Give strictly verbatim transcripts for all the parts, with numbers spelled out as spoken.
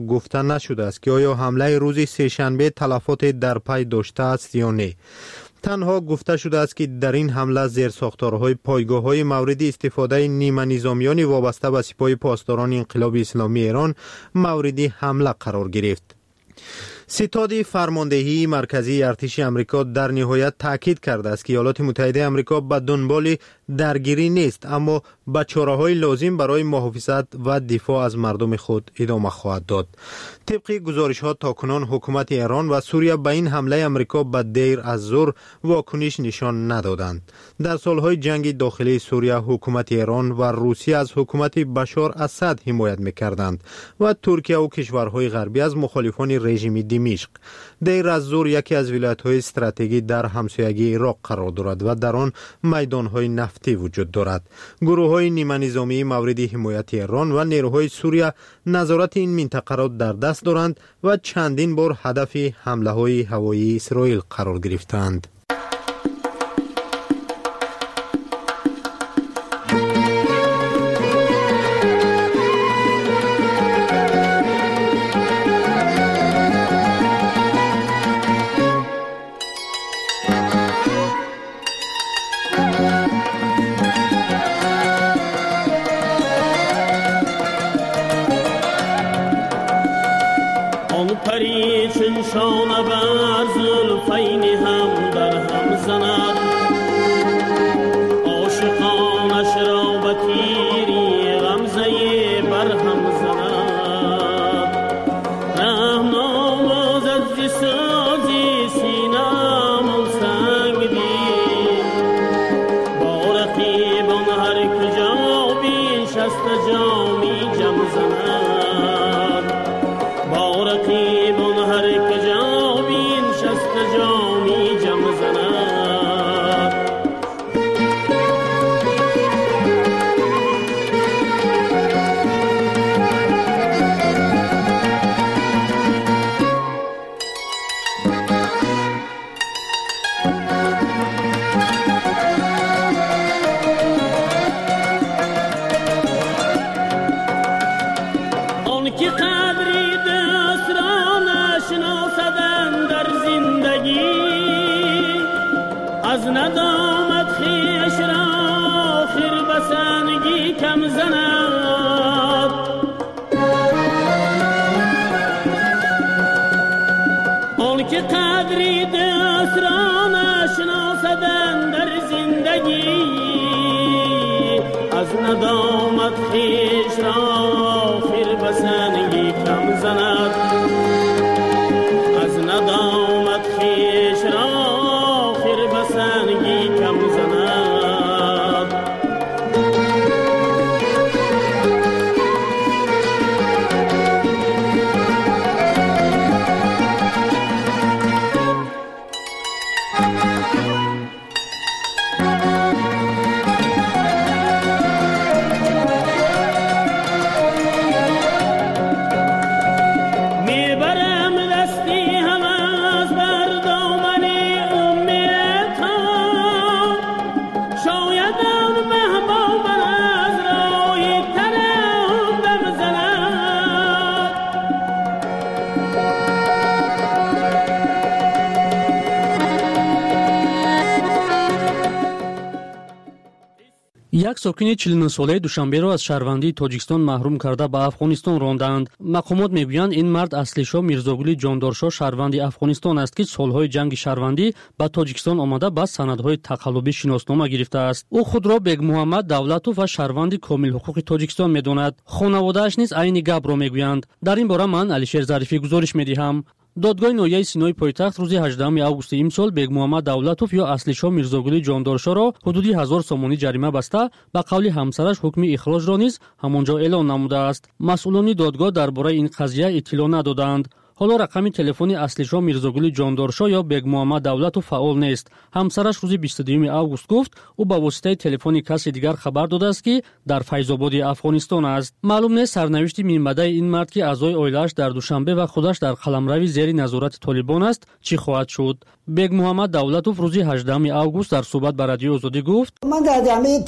گفته نشده است که آیا حمله روز سه‌شنبه تلفات در پی داشته است یا نه. تنها گفته شده است که در این حمله زیرساختارهای پایگاه‌های مورد استفاده نیمه نظامیان وابسته به سپاه پاسداران انقلاب اسلامی ایران مورد حمله قرار گرفت. ستاد فرماندهی مرکزی ارتش آمریکا در نهایت تاکید کرده است که ایالات متحده آمریکا به دنبال درگیری نیست، اما به چاره‌های لازم برای محافظت و دفاع از مردم خود ادامه خواهد داد. طبق گزارش‌ها تاکنون حکومت ایران و سوریه به این حمله آمریکا به دیر از زور واکنش نشان ندادند. در سالهای جنگ داخلی سوریه حکومت ایران و روسیه از حکومت بشار اسد حمایت می‌کردند و ترکیه و کشورهای غربی از مخالفان رژیم دمشق. دیر از زور یکی از ولایت‌های استراتژیکی در همسایگی عراق قرار دارد و در آن میدان‌های نفتی وجود دارد. گروه‌های نیمه نظامی مورد حمایت ایران و نیروهای سوریه نظارت این منطقه را در دست دارند و چندین بار هدف حمله‌های هوایی اسرائیل قرار گرفتند. یک ساکن چهل و نه ساله دوشنبه را از شهروندی تاجیکستان محروم کرده به افغانستان راندند. مقامات میگویند این مرد اصلیشاه میرزاگلی جاندارشاه شهروندی افغانستان است که سالهای جنگ شهروندی به تاجیکستان آمده با سندهای تقلبی شناسنامه گرفته است. او خود را بیگ محمد دولتوف و شهروندی کامل حقوق تاجیکستان میداند. خانواده‌اش نیز عین گپ را میگویند. در این باره من علیشیر ظریفی گزارش میدهم. دادگاه ناحیه سینای پایتخت روز هجدهم آگوست امسال بیگ محمد دولتوف یا اصلیشاه میرزاگلی جاندارشاه را حدودی هزار سومانی جریمه بسته به قول همسرش حکم اخراج را نیز همانجا اعلان نموده است. مسئولان دادگاه درباره این قضیه اطلاع ندادند. حالا رقم تلفن اصلیشاه میرزاگلی جاندارشاه یا بیگ محمد دولتوف فعال نیست. همسرش روز بیست و دوم آگوست گفت او با واسطه تلفن کسی دیگر خبر داده است که در فیض‌آباد افغانستان است. معلوم نیست سرنوشت مینبده این مرد که اعضای عائله‌اش در دوشنبه و خودش در قلمرو زیر نظارت طالبان است چی خواهد شد. بیگ محمد دولتوف روز هجدهم آگوست در صحبت با رادیو آزادی گفت من در جامعه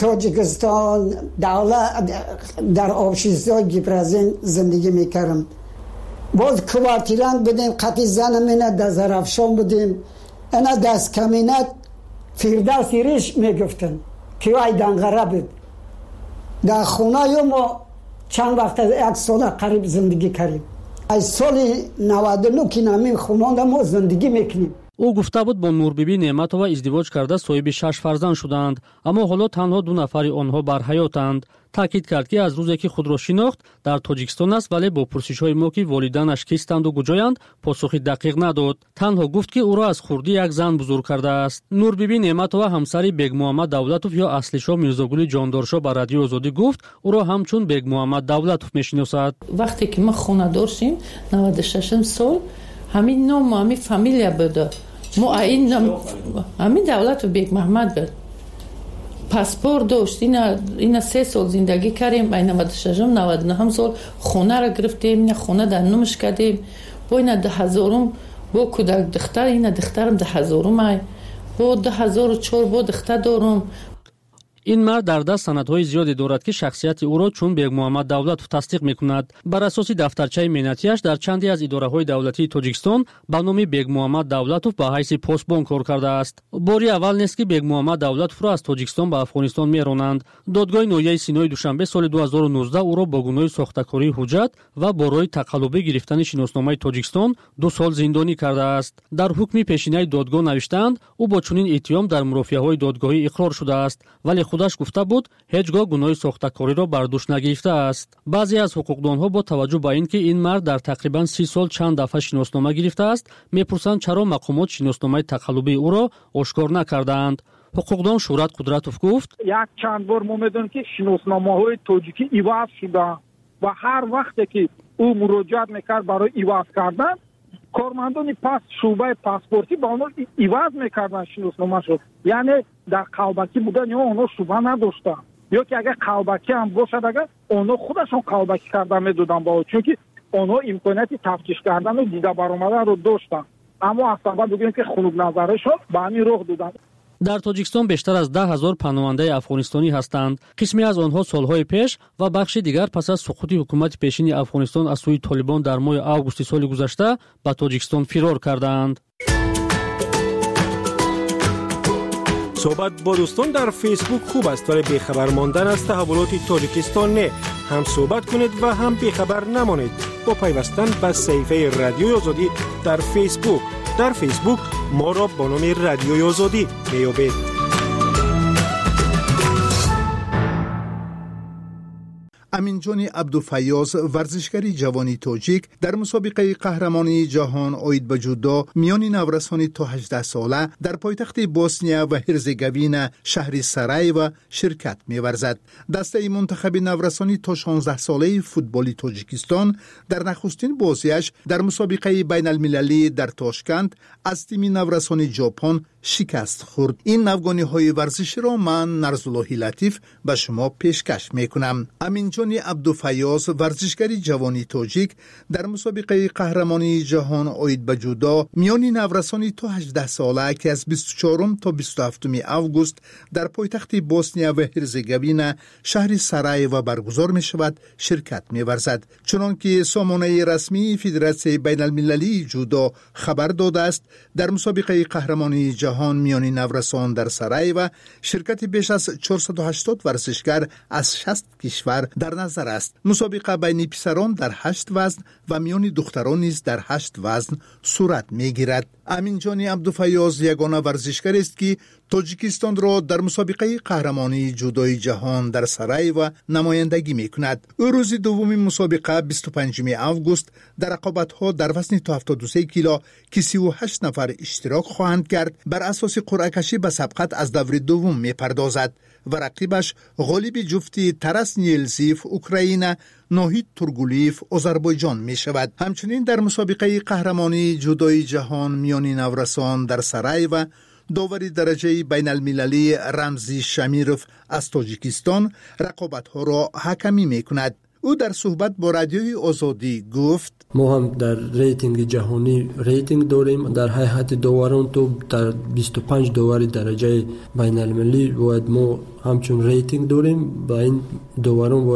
تاجیکستان دولت در آبشیزهای گیپرازین زندگی میکردم. باز کوارتیران بدیم قطی زنمینه دزرفشان بدیم انا دست کمینت فیردوس ریش میگفتن که وای دنگره بود در خونه یا ما چند وقت یک سال قریب زندگی کردیم از سال نود و نه که نمین خونه ما زندگی میکنیم. او گفته بود با نوربیبی نعمتова ازدواج کرده صاحب شش فرزند شدند اما حالا تنها دو نفر آنها بر حیاتند. تاکید کرد که از روزی که خود را شناخت در تاجیکستان است ولی با پرسش‌های ما که والدینش کیستند و کجایند پاسخی دقیق نداد. تنها گفت که او را از خردی یک زن بزرگ کرده است. نوربیبی نعمتова همسر بیگ محمد دولتوف یا اصلیشاه میرزاگل جاندارشاه با رادیو آزادی گفت او را همچون بیگ محمد دولتوف میشناسد. وقتی که ما خانه دار شدیم نود و شش سال همین نام و همین فامیلیا بود. ما این نام همین دولتوف بیگ محمد بود. پاسپورت داشت. اینا اینا سه سال زندگی کردیم. بین نود و شش و نود و نه سال خونه را گرفتیم. اینا خونه در نمش کردیم. با اینا ده هزارم با کودک دختر اینا دخترم ده هزارم ای با ده هزار و چهار با دختر دارم. این مرد در دست سندهای زیادی دارد که شخصیت او را چون بیگ محمد دولتوف تصدیق میکند. بر اساس دفترچه مهنتیش در چندی از اداره‌های دولتی تاجیکستان با نام بیگ محمد دولتوف به حیث پستبانک کار کرده است. باری اول نیست که بیگ محمد دولتوف را از تاجیکستان به افغانستان میرانند. دادگاه ناحیه سینای دوشنبه سال دو هزار و نوزده او را با گناه ساختکاری حجت و برای تقلبی گرفتن شناسنامه تاجیکستان دو سال زندانی کرده است. در حکم پیشینه دادگاه نوشتند او با چنین اتهام در مرافعه‌های دادگاهی اقرار شده است ولی خودش گفته بود هیچگاه گناه ساختکاری را بر دوش نگرفته است. بعضی از حقوقدانها با توجه به اینکه این مرد در تقریبا سی سال چند دفعه شناسنامه گرفته است میپرسند چرا مقامات شناسنامه تقلبی او را آشکار نکردند. حقوقدان شهرت قدرتوف گفت یک چند بار ما میدونیم که شناسنامه‌های تاجیکی عوض شده و هر وقتی که او مراجعت میکرد برای عوض کردن کارمندان پس شعبه پاسپورتی با اونها عوض میکردن شناسنامه شد. یعنی در قلبکی بودن یا اونها شبه نداشتن یا که اگر قلبکی هم باشد اگر اونها خودشون قلبکی کردن میدودن با چون که اونها امکانیت تفتیش کردن و دیده برآمدن رو داشتن اما اصلا بگیم که خنک نظرشون به همین راه دادن. در تاجیکستان بیشتر از ده هزار پناهنده افغانستانی هستند. قسمی از آنها سالهای پیش و بخش دیگر پس از سقوط حکومت پیشین افغانستان از سوی طالبان در ماه آگوست سال گذشته به تاجیکستان فرار کردند. صحبت با دوستان در فیسبوک خوب است ولی بیخبر ماندن از تحولات تاجیکستان نه. هم صحبت کنید و هم بیخبر نمانید با پیوستن به صفحه رادیوی آزادی در فیسبوک. در فیسبوک ما را با نام رادیوی آزادی بیابید. امینجان عبدالفیاض ورزشکاری جوانی تاجیک در مسابقه قهرمانی جهان آید به جودو میان نورسان تا هجده ساله در پایتخت بوسنیا و هرزگوین شهر سرایو شرکت می‌ورزد. دسته منتخب نورسانی تا شانزده ساله فوتبال تاجیکستان در نخستین بازیش در مسابقه بین المللی در تاشکند از تیم نورسان ژاپن شکست خورد. این نوگانی های ورزشی را من نرزالله لطیف به شما پیشکش میکنم. امینجان عبدالفیاض ورزشکاری جوانی تاجیک در مسابقه قهرمانی جهان آید به جودو میان نورسانی تا هجده ساله که از بیست و چهارم تا بیست و هفتم آگوست در پایتخت بوسنیا و هرزگوین شهر سرایو برگزار می شود شرکت می ورزد. چنانکه سامانه رسمی فدراسیون بین المللی جودو خبر داده است در مسابقه قهرمانی جهان جهان میانی نورسان در سرایو شرکت بیش از چهارصد و هشتاد ورزشکار از شصت کشور در نظر است. مسابقه بین پسران در هشت وزن و میانی دختران نیز در هشت وزن صورت میگیرد. امینجان عبدالفیاض یگانه ورزشکار است که تاجیکستان را در مسابقه قهرمانی جودوی جهان در سرایو نمایندگی میکند. او روز دوم مسابقه بیست و پنجم آگوست در رقابت‌ها در وزن تا هفتاد و سه کیلو که سی و هشت نفر اشتراک خواهند کرد بر اساس قرعه کشی به سبقت از دور دوم میپردازد و رقیبش غالب جفتی ترس نیلزیف اوکراین ناهید تورگولیف آذربایجان می شود. همچنین در مسابقه قهرمانی جودوی جهان میانی نورسان در سرایو داوری درجه بین المللی رمزی شمیروف از تاجیکستان رقابت‌ها را حکمی می کند. او در صحبت با رادیوی آزادی گفت ما هم در ریتینگ جهانی ریتینگ داریم. در هیئت داوران تو در بیست و پنج داور درجه بین المللی باید ما همچون ریتینگ داریم. با این داوران باید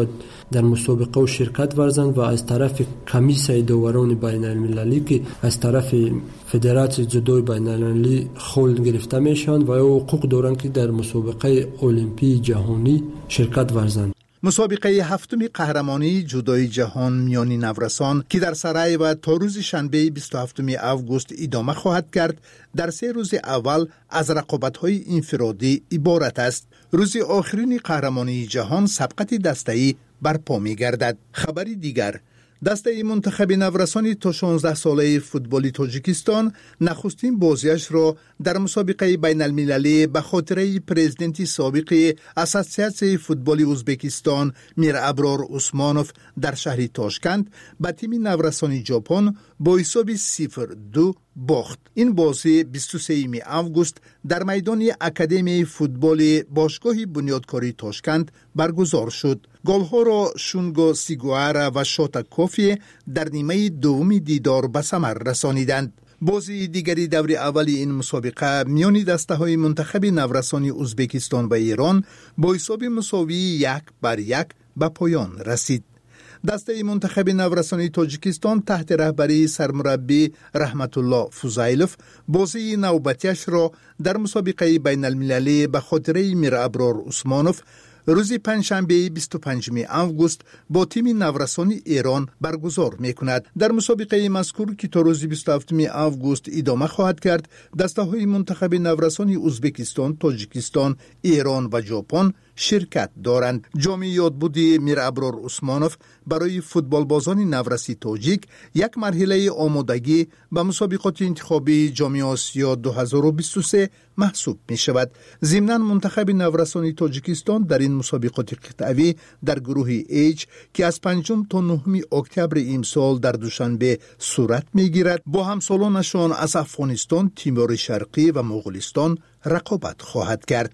در مسابقه و شرکت ورزند و از طرف کمیسیون داوران بین المللی که از طرف فدراسیون جودو بین المللی خلد گرفته میشن و حقوق دارند که در مسابقه المپی جهانی شرکت ورزند. مسابقه هفتم قهرمانی جودوی جهان میانی نورسان که در سرای و تا روز شنبه بیست و هفتم آگوست ادامه خواهد کرد، در سه روز اول از رقابت‌های انفرادی عبارت است. روز آخرین قهرمانی جهان سبقت دسته‌ای برپا می‌گردد. خبری دیگر، دسته منتخب نورسان تا شانزده ساله فوتبال تاجیکستان نخستین بازیش را در مسابقه بین المللی به خاطره پرزیدنت سابق اساسیاسیون فوتبال ازبکستان میر ابرار عثمانوف در شهر تاشکند به تیم نورسان ژاپن با حساب صفر دو باخت. این بازی بیست و سوم آگوست در میدان اکادمی فوتبال باشگاه بنیادکاری تاشکند برگزار شد. گل‌ها را شونگو سیگوارا و شاتا کوفی در نیمه دوم دیدار به ثمر رسانیدند. بازی دیگری دور اول این مسابقه میان دسته‌های منتخب نورسان ازبکستان و ایران با حساب مساوی یک بر یک به پایان رسید. دسته منتخب نورسانی تاجیکستان تحت رهبری سرمربی رحمت الله فوزایلوف بازی نوبتیش را در مسابقه بین المللی به خاطره میر ابرار عثمانوف روز پنجشنبه بیست و پنجم آگوست با تیم نورسانی ایران برگزار می‌کند. در مسابقه مذکور که تا روز بیست و هفتم آگوست ادامه خواهد کرد، دسته‌های منتخب نورسانی ازبکستان، تاجیکستان، ایران و ژاپن شرکت دارند. جام یادبودی میر ابرار عثمانوف برای فوتبال بازان نورسی تاجیک یک مرحله آمادگی به مسابقات انتخابی جام آسیا دو هزار و بیست و سه محسوب می شود. ضمناً منتخب نورسانی تاجیکستان در این مسابقات قطعی در گروه ایچ که از پنجم تا نهم اکتبر امسال در دوشنبه صورت می گیرد با همسالانشان از افغانستان، تیمور شرقی و مغولستان رقابت خواهد کرد.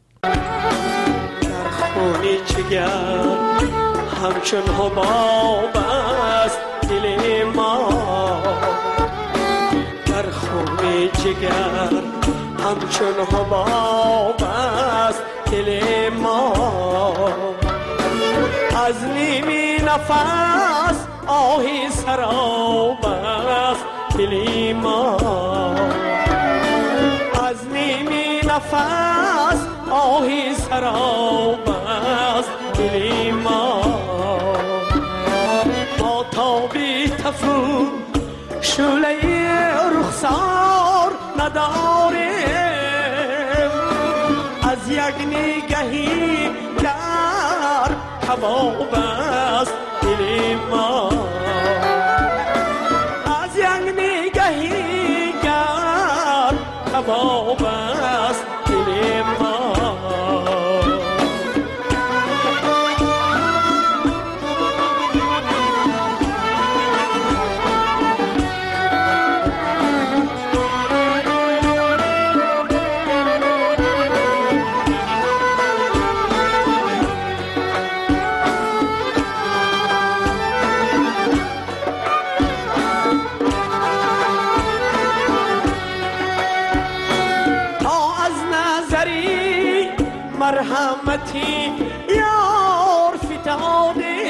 خونی چگر همچون حباب است دل ما، در خونی چگر همچون حباب است دل ما، از نیمی نفس آهی سراب است دل ما، از نیمی نفس آهی سراب است دل ما، ما تابی تفو شعله رخسار نداریم، از یک نگهی در کباب است دل ما، از یک نگهی در کباب است دل ما. مرحمتی یار فتاده،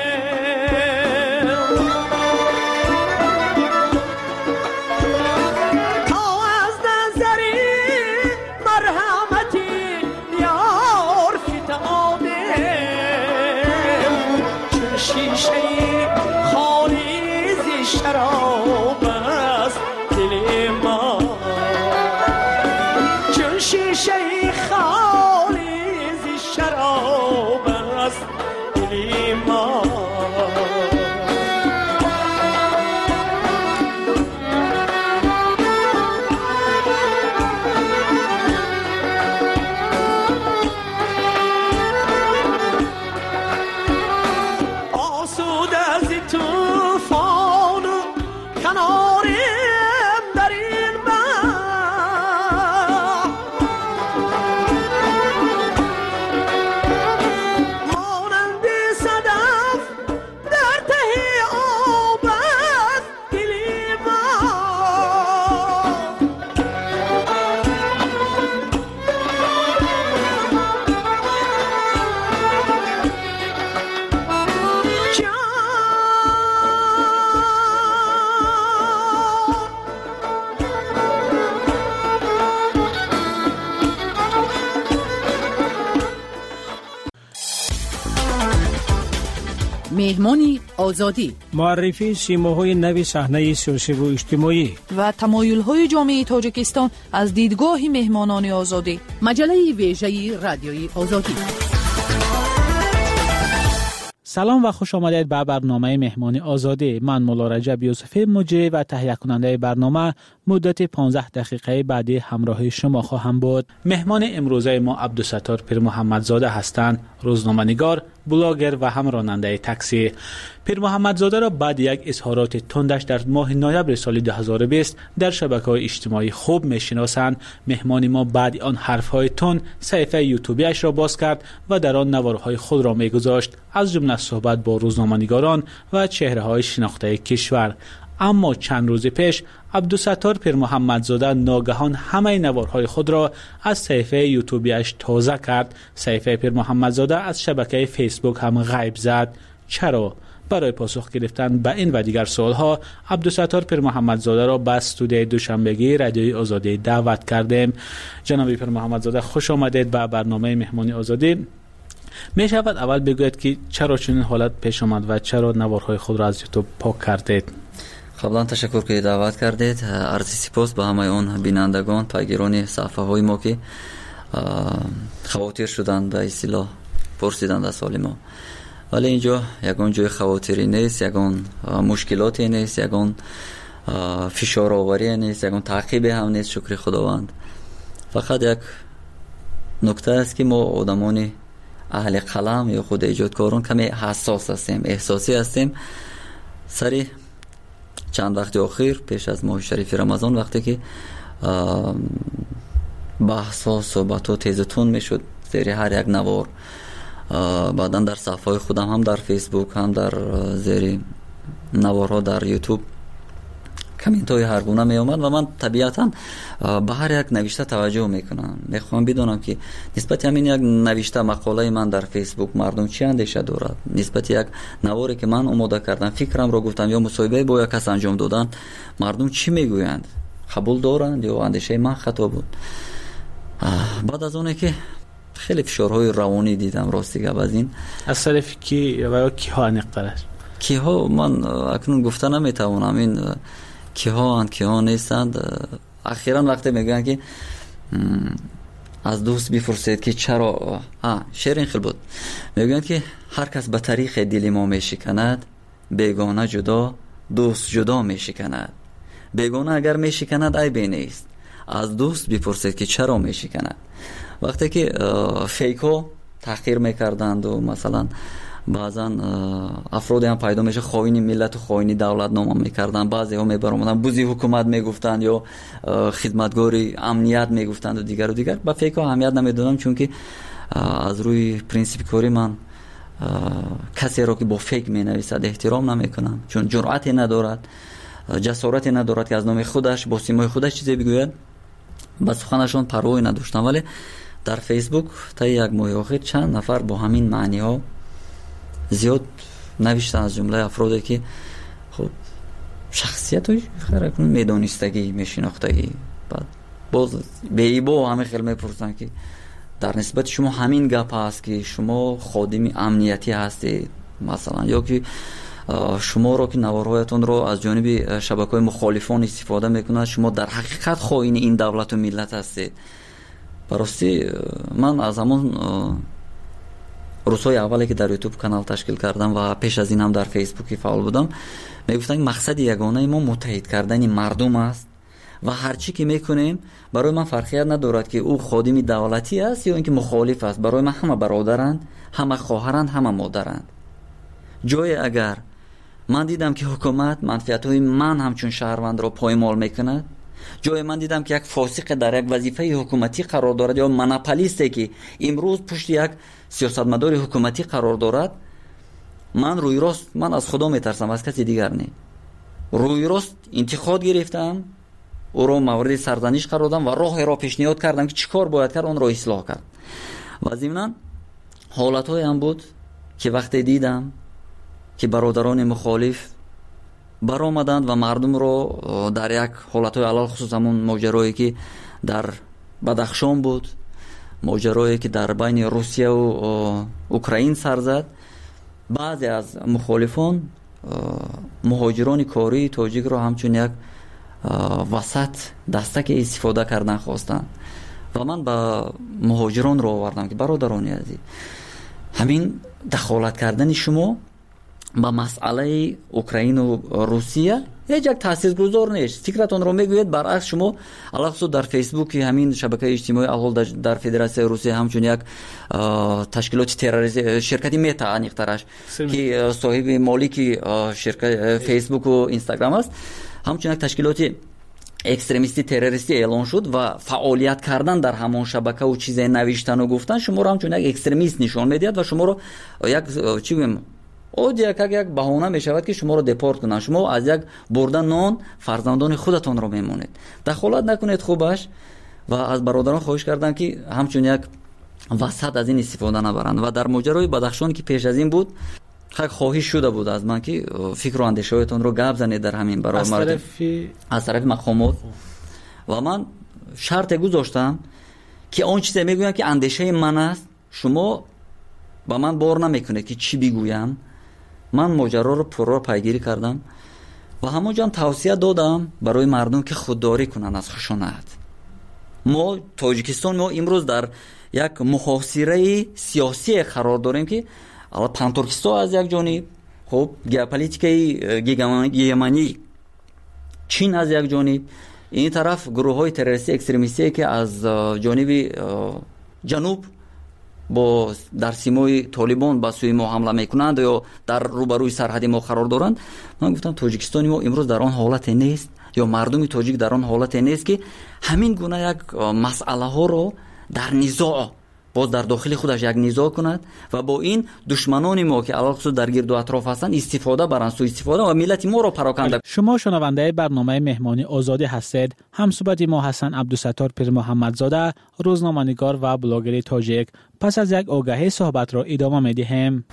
تا از نظری مرحمتی یار فتاده، چون شیشه خالی ز شراب است دل ما، چون شیشه خالی شراب است دل ما، مهمان آزادی، معرفی سیماهای نوی صحنه سیاسی و اجتماعی و تمایل‌های جامعه تاجیکستان از دیدگاه مهمانان آزادی. مجله ویژه رادیوی آزادی. سلام و خوش آمدید به برنامه مهمان آزادی. من مولا رجب یوسفی مجری و تهیه کننده برنامه مدت پانزده دقیقه بعدی همراه شما خواهم بود. مهمان امروزه ما عبدالستار پیر محمدزاده هستند، روزنامه‌نگار، بلاگر و هم راننده تاکسی. پیر محمدزاده را بعد یک اظهارات تندش در ماه نوامبر سال دو هزار و بیست در شبکه‌های اجتماعی خوب می‌شناسند. مهمان ما بعد آن حرف‌های تند صفحه یوتیوبیش را باز کرد و در آن نوارهای خود را می‌گذاشت، از جمله صحبت با روزنامه‌نگاران و چهره‌های شناخته کشور. اما چند روز پیش عبدالستار پیر محمدزاده ناگهان همه نوارهای خود را از صفحه یوتیوبیش تازه کرد. صفحه پیر محمدزاده از شبکه فیسبوک هم غیب زد. چرا؟ برای پاسخ گرفتن به این و دیگر سوالها عبدالستار پیر محمدزاده را به استودیوی دوشنبگی رادیوی آزادی دعوت کردیم. جناب پیر محمدزاده خوش آمدید به برنامه مهمانی آزادی. می شود اول بگوید که چرا چنین حالت پیش آمد و چرا نوارهای خود را از یوتیوب پاک کردید؟ قبلا تشکر که دعوت کردید. عرض سپاس به همه اون بینندگان، پیگیران صفحه های ما که خواطر شدند به اصطلاح پرسیدند از سال ما. ولی اینجا یگان جای خواطری نیست، یگان مشکلاتی نیست، یگان فشار آوری نیست، یگان تعقیب هم نیست. شکر خداوند. فقط یک نکته است که ما آدمان اهل قلم یا خود ایجادکاران کمی حساس هستیم، احساسی هستیم. سری چند وقت اخیر پیش از ماه شریف رمضان وقتی که بحث ها صحبت ها تیزتون می شد زیر هر یک نوار، بعدا در صفحه خودم هم در فیسبوک هم در زیر نوارها در یوتیوب کامنت های هر گونه می اومد و من طبیعتا به هر یک نوشته توجه میکنم. میخوام بدونم که نسبت همین یک نوشته مقاله من در فیسبوک مردم چی اندیشه دارد، نسبت یک نواری که من آماده کردم فکرم رو گفتم یا مصاحبه با یک کس انجام دادن مردم چی میگویند، قبول دارند یا اندیشه من خطا بود. بعد از اونه که خیلی فشارهای روانی دیدم راستی که از این از طرف کی و کی ها نقطه کی ها من اکنون گفتن نمیتوانم این کی ها اند کی ها نیستند. اخیراً وقتی میگن که از دوست بپرسید که چرا ها شیرین خیلی بود، میگن که هر کس به طریق دل ما میشکند، بیگانه جدا دوست جدا میشکند. بیگانه اگر میشکند عیبی نیست، از دوست بپرسید که چرا میشکند. وقتی که فیکو تحقیر میکردند و مثلا بعضا افرادی هم پیدا میشه خائن ملت و خائن دولت نام میکردن، بعضی ها میبرامدن بوزی حکومت میگفتند یا خدمتگاری امنیت میگفتند و دیگر و دیگر. با فیکو اهمیت نمیدونم چون که از روی پرینسیپ کاری من کسی را که با فیک مینویسد احترام نمیکنم، چون جرأتی ندارد، جسارتی ندارد که از نام خودش با سیمای خودش چیزی بگوید. با سخنشون پروایی نداشتم. ولی در فیسبوک تا یک ماه اخیر چند نفر با همین معنی ها زیاد نوشتن، از جمله افرادی که خب شخصیت های خیلی میدانستگی میشناختگی، بعد باز به ایبا همه خیلی میپرسن که در نسبت شما همین گپ هست که شما خادم امنیتی هستید مثلا، یا که شما رو که نوارهایتون رو از جانب شبکه‌های مخالفان استفاده میکنند، شما در حقیقت خائن این دولت و ملت هستید. براستی من از همون روزهای اولی که در یوتیوب کانال تشکیل کردم و پیش از این هم در فیسبوک فعال بودم میگفتن مقصد یگانه ما متحد کردن مردم است و هر چی که میکنیم برای من فرقیت ندارد که او خادم دولتی است یا اینکه مخالف است. برای من همه برادرند، همه خواهرند، همه مادرند. جای اگر من دیدم که حکومت منفعت‌های من همچون شهروند را پایمال میکند، جای من دیدم که یک فاسق در یک وظیفه حکومتی قرار دارد یا مناپولیستی که امروز پشت یک سیاستمدار حکومتی قرار دارد، من روی راست من از خدا میترسم، از کسی دیگر نه. روی راست انتقاد گرفتم، او را مورد سرزنش قرار دادم و راه را پیشنهاد کردم که چیکار باید کرد، اون را اصلاح کرد. و ضمناً حالت‌های هم بود که وقتی دیدم که برادران مخالف برآمدند و مردم رو در یک حالت‌های علل خصوص همون ماجرایی که در بدخشان بود، ماجرایی که در بین روسیه و اوکراین سر زد، بعضی از مخالفان مهاجران کاری تاجیک رو همچون یک وسط دستک استفاده کردن خواستن و من با مهاجران رو آوردم که برادرانی عزیز، همین دخالت کردن شما با مسئله اوکراین و روسیه هیچ یک تاثیرگذار نیست. فکرتون رو میگوید برعکس شما علاوه در فیسبوک همین شبکه اجتماعی الحال در فدراسیون روسیه همچون یک تشکیلات تروریستی شرکتی متا انیخترش که صاحب مالک شرکت فیسبوک و اینستاگرام است، همچون یک تشکیلات اکستریمیستی تروریستی اعلان شد و فعالیت کردن در همان شبکه و چیزای نوشتن و گفتن شما رو همچون یک اکستریمیست نشان میدید و شما رو یک چی بگم او یک یک بهانه میشود که شما رو دپورت کنن. شما از یک بردن نان فرزندان خودتون رو میمونید. دخالت نکنید خوبش و از برادران خواهش کردم که همچون یک وسط از این استفاده نبرند. و در ماجرای بدخشان که پیش از این بود خیلی خواهش شده بود از من که فکر و اندیشه‌تون رو گپ زنید در همین برای از مردم طرف از طرف مقامات و من شرط گذاشتم که اون چیزی میگویم که اندیشه من است شما با من بار نمیکنه که چی بگویم. من ماجرا رو پرو پیگیری کردم و همونجا توصیه دادم برای مردم که خودداری کنن از خشونت. ما تاجیکستان ما امروز در یک محاصره سیاسی قرار داریم که الان پانتورکستان از یک جانب، خب ژئوپلیتیکای گیگمانی چین از یک جانب، این طرف گروه های تروریستی اکستریمیستی که از جانب جنوب با در سیمای طالبان با سوی ما حمله میکنند یا در روبروی سرحد ما قرار دارند. من گفتم تاجیکستان ما امروز در آن حالت نیست یا مردم تاجیک در آن حالت نیست که همین گونه یک مسئله ها رو در نزاع باز در داخل خودش یک نزاع کند و با این دشمنان ما که علاوه در گرد و اطراف هستند استفاده برند، سوء استفاده و ملت ما رو پراکنده. شما شنونده برنامه مهمانی آزادی هستید. همصحبت ما حسن عبدالستار پیر محمدزاده، روزنامه‌نگار و بلاگر تاجیک. پس از یک آگهی صحبت را ادامه می‌دهیم.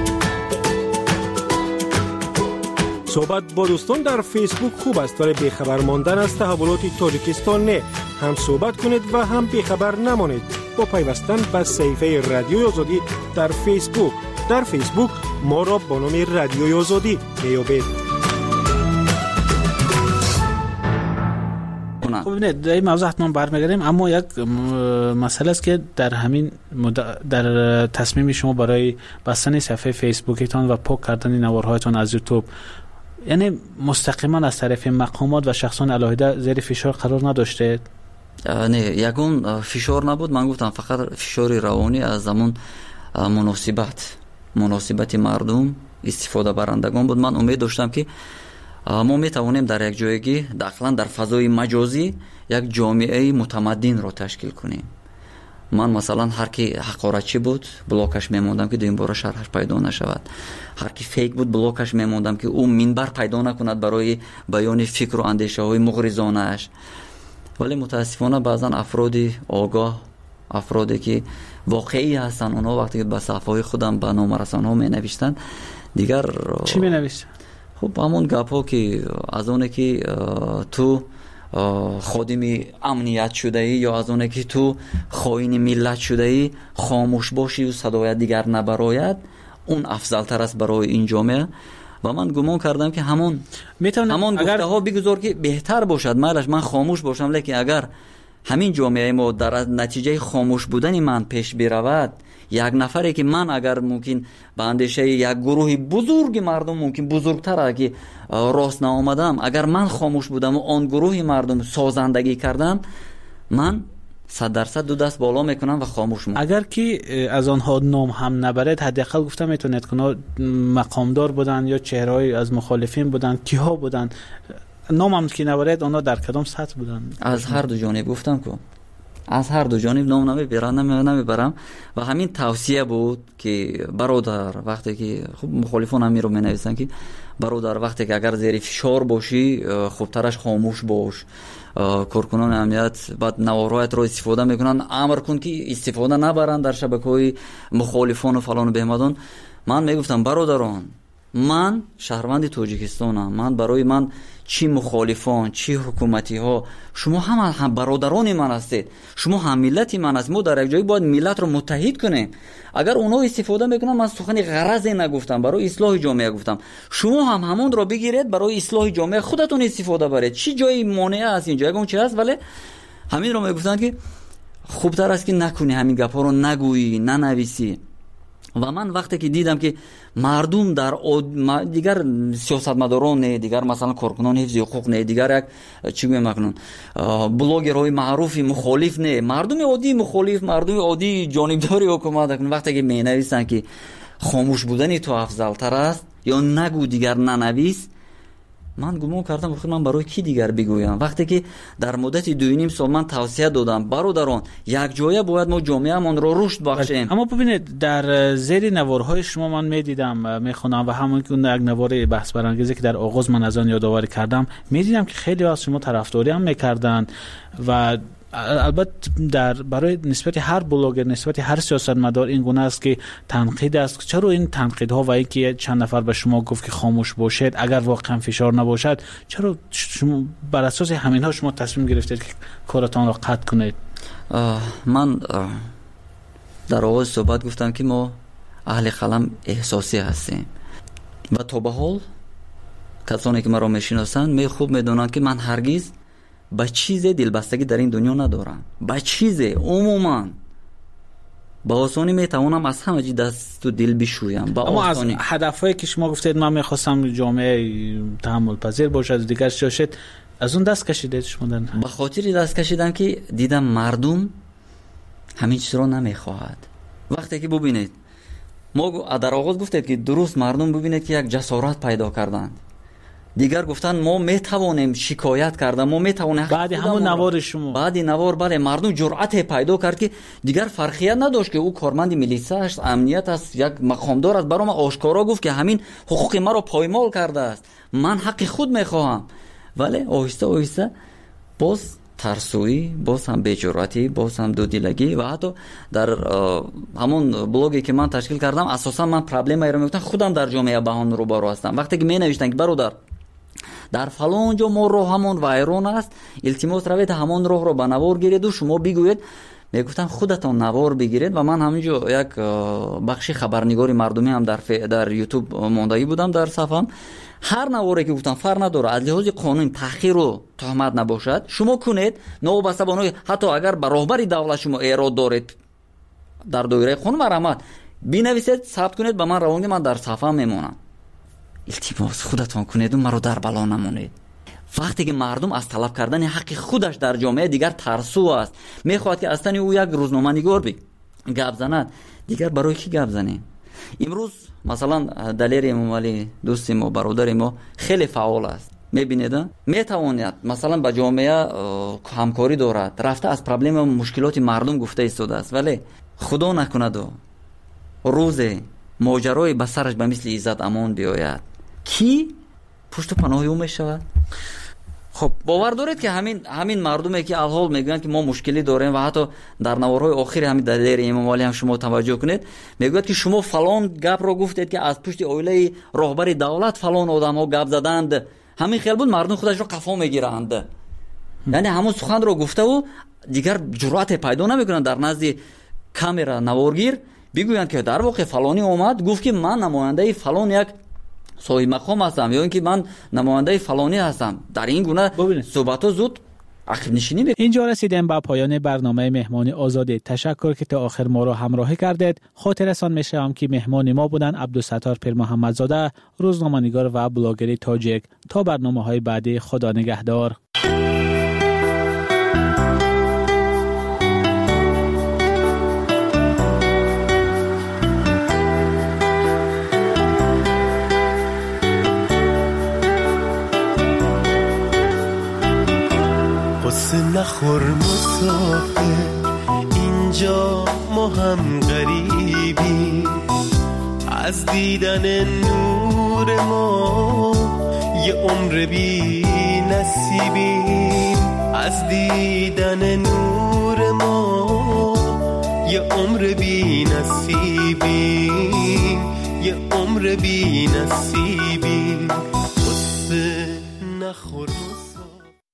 صحبت با دوستان در فیسبوک خوب است ولی بیخبر ماندن از تحولات تاجیکستان نه. هم صحبت کنید و هم بیخبر نمانید با پیوستن به صفحه رادیوی آزادی در فیسبوک. در فیسبوک ما را با نام رادیوی آزادی میابید. خب ببینید در این موضوع حتما برمیگردیم، اما یک مسئله است که در همین در تصمیم شما برای بستن صفحه فیسبوکتان و پاک کردن نوارهایتان از یوتیوب، یعنی مستقیما از طرف مقامات و شخصان علاهده زیر فشار قرار نداشته؟ نه، یگون فشار نبود. من گفتم فقط فشار روانی از زمان مناسبت مناسبت مردم استفاده برندگان بود. من امید داشتم که ما میتوانیم در یک جایگی داخلا در فضای مجازی یک جامعه متمدن را تشکیل کنیم. من مثلا هر کی حقارتچی بود بلاکش میموندم که دویم بار شرحش پیدا نشود، هر کی فیک بود بلاکش میموندم که او منبر پیدا نکند برای بیان فکر و اندیشه های مغرضانه اش. ولی متاسفانه بعضا افرادی آگاه، افرادی که واقعی هستن، اونها وقتی که به صفحه خودم به نام رسانه‌ها می نوشتن دیگر چی می نوشتن؟ خب همون گپ ها که از اونه که تو خادم امنیت شده ای یا از اونه که تو خائن ملت شده ای خاموش باشی و صدای دیگر نبراید، اون افضل تر است برای این جامعه. و من گمان کردم که همون همون گفته اگر... ها بگذار که بهتر باشد، مالش من خاموش باشم، لیکن اگر همین جامعه ما در نتیجه خاموش بودن من پیش برود، یک نفری که من اگر ممکن به اندیشه یک گروه بزرگ مردم ممکن بزرگتر که راست نآمدم، اگر من خاموش بودم و آن گروه مردم سازندگی کردم، من صد درصد دو دست بالا میکنم و خاموش میکنم. اگر که از آنها نام هم نبرد، حداقل گفتم میتونید که مقامدار بودن یا چهره‌ای از مخالفین بودن، کیها بودن، نام هم که نبرد آنها در کدام سطح بودن؟ از هر دو جانب گفتم که از هر دو جانب نام نمیبرم نمیبرم و همین توصیه بود که برادر وقتی که خب مخالفان هم رو مینویسن که برادر وقتی که اگر زیر فشار باشی خوبترش خاموش باش، کارکنان امنیت بعد نوارهایت رو استفاده میکنن، امر کن که استفاده نبرن در شبکه‌های مخالفان و فلان و بهمدان. من میگفتم برادران، من شهروند تاجیکستانم، من برای من چی مخالفان چی حکومتی ها، شما هم هم برادران من هستید، شما هم ملت من هستید. ما در یک جایی باید ملت رو متحد کنیم. اگر اونها استفاده میکنن، من سخن غرضی نگفتم، برای اصلاح جامعه گفتم، شما هم همون رو بگیرید برای اصلاح جامعه خودتون استفاده برید. چی جایی مانع است اینجا؟ اگه اون چی هست، ولی همین رو میگفتن که خوبتر است که نکنی، همین گپا رو نگویی، ننویسی. و من وقتی که دیدم که مردم در دیگر سیاستمداران نه، دیگر مثلا کارکنان حفظ حقوق نه، دیگر یک چی میگم مکنون بلاگرهای معروفی مخالف نه، مردم عادی مخالف، مردم عادی جانبداری حکومت کنن، وقتی که مینویسن که خاموش بودن تو افضل تر است یا نگو دیگر ننویس، من گمان کردم خود من برای کی دیگر بگویم؟ وقتی که در مدت دو و نیم سال من توصیه دادم برادران یک جایه باید ما جامعه‌مان رو رشد بخشیم. اما ببینید در زیر نوارهای شما من میدیدم میخونم و همون که اون یک نوار بحث برانگیزی که در آغاز من از آن یادآوری کردم، میدیدم که خیلی از شما طرفداری هم میکردن و البته در برای نسبت هر بلاگر، نسبت هر سیاستمدار این گونه است که تنقید است. چرا این تنقیدها و اینکه چند نفر به شما گفت که خاموش باشید اگر واقعا فشار نباشد، چرا شما بر اساس همینها شما تصمیم گرفتید که کارتان را قطع کنید؟ من در آغاز صحبت گفتم که ما اهل قلم احساسی هستیم و تا به حال کسانی که مرا میشناسند می خوب میدونند که من هرگز با چیز دلبستگی در این دنیا ندارم. با چیز عموما با آسانی میتوانم از همه چی دست و دل بشویم. با اما آسانی. از هدفهایی که شما گفتید من میخواستم جامعه تحمل پذیر باشد و دیگر شاشد، از اون دست کشیدید شما؟ در به خاطر دست کشیدم که دیدم مردم همین چیز رو نمیخواهد. وقتی که ببینید ما در آغاز گفتید که درست مردم ببینید که یک جسارت پیدا کردند، دیگر گفتن ما میتوانیم شکایت کردن، ما میتوانیم. بعد همون نوار شما، بعد نوار بله مردم جرأت پیدا کرد که دیگر فرقیت نداشت که او کارمند میلیسا است، امنیت است، یک مقامدار است، برام آشکارا گفت که همین حقوق ما رو پایمال کرده است، من حق خود میخواهم. ولی آهسته آهسته باز ترسویی، باز هم بی‌جرأتی، باز هم دودیلگی و حتی در همون بلاگی که من تشکیل کردم اساسا من پرابلمی رو میگفتم خودم در جامعه بهان رو برو هستم. وقتی که می نوشتن که برادر در فلان جا ما راه همون وایرون است، التماس روید همون راه رو به نوار گیرید و شما بگویید. میگفتم خودتون نوار بگیرید و من همینجا یک بخشی خبرنگاری مردمی هم در ف... در یوتیوب ماندگی بودم در صفحم. هر نواری که گفتم فرق نداره، از لحاظ قانون تحقیر و تهمت نباشد شما کنید، نوبسته بانوی حتی اگر به راهبری دولت شما ایراد دارید در دایره قانون مرحمت بنویسید، ثبت کنید، به من روانگی من در صفحه میمونم. التماس خودتون کنید و مرا در بلا نمونید. وقتی که مردم از طلب کردن حق خودش در جامعه دیگر ترسو است، میخواد که اصلا او یک روزنامه نگار بی گپ زند، دیگر برای کی گپ زنیم؟ امروز مثلا دلیر امام علی دوست ما، برادر ما خیلی فعال است، میبینید میتواند مثلا با جامعه همکاری دارد، رفته از پرابلم و مشکلات مردم گفته ایستاده است، ولی خدا نکند و روز ماجرای به سرش به مثل عزت امان بیاید، کی پشت پناه او میشود؟ خب باور دارید که همین همین مردمی که الحال میگن که ما مشکلی داریم و حتی در نوارهای آخر همین دلیر امام علی هم شما توجه کنید میگوید که شما فلان گپ رو گفتید که از پشت اویله راهبر دولت فلان آدم‌ها گپ زدند، همین خیال بود مردم خودش رو قفا میگیرند. یعنی همون سخن رو گفته و دیگر جرأت پیدا نمیکنن در نزد کامera نوارگیر بگویند که در واقع فلانی اومد گفت که من نماینده فلان یک صاحب مقام هستم یا اینکه من نماینده فلانی هستم. در این گونه صحبت‌ها زود عقب نشینی بکنید. اینجا رسیدیم به پایان برنامه مهمانی آزاده. تشکر که تا آخر ما را همراهی کردید. خاطرتان می‌شوم که مهمان ما بودن عبدالستار پیر محمدزاده، روزنامه‌نگار و بلاگر تاجیک. تا برنامه‌های بعدی، خدا نگهدار. نخور مسافر، اینجا ما هم غریبی، از دیدن نور ما یه عمر بی نصیبیم، از دیدن نور ما یه عمر بی نصیبیم، یه عمر بی نصیبیم. قصه نخور